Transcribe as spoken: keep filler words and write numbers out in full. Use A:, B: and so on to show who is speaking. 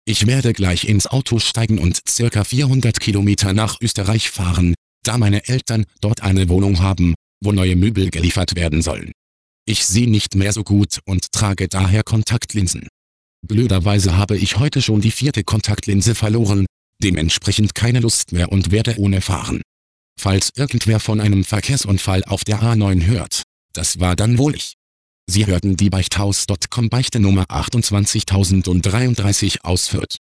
A: Ich werde gleich ins Auto steigen und circa vierhundert Kilometer nach Österreich fahren, da meine Eltern dort eine Wohnung haben, wo neue Möbel geliefert werden sollen. Ich sehe nicht mehr so gut und trage daher Kontaktlinsen. Blöderweise habe ich heute schon die vierte Kontaktlinse verloren, dementsprechend keine Lust mehr und werde ohne fahren. Falls irgendwer von einem Verkehrsunfall auf der A neun hört, das war dann wohl ich. Sie hörten die Beichthaus Punkt com Beichte Nummer achtundzwanzigtausenddreiunddreißig aus Fürth.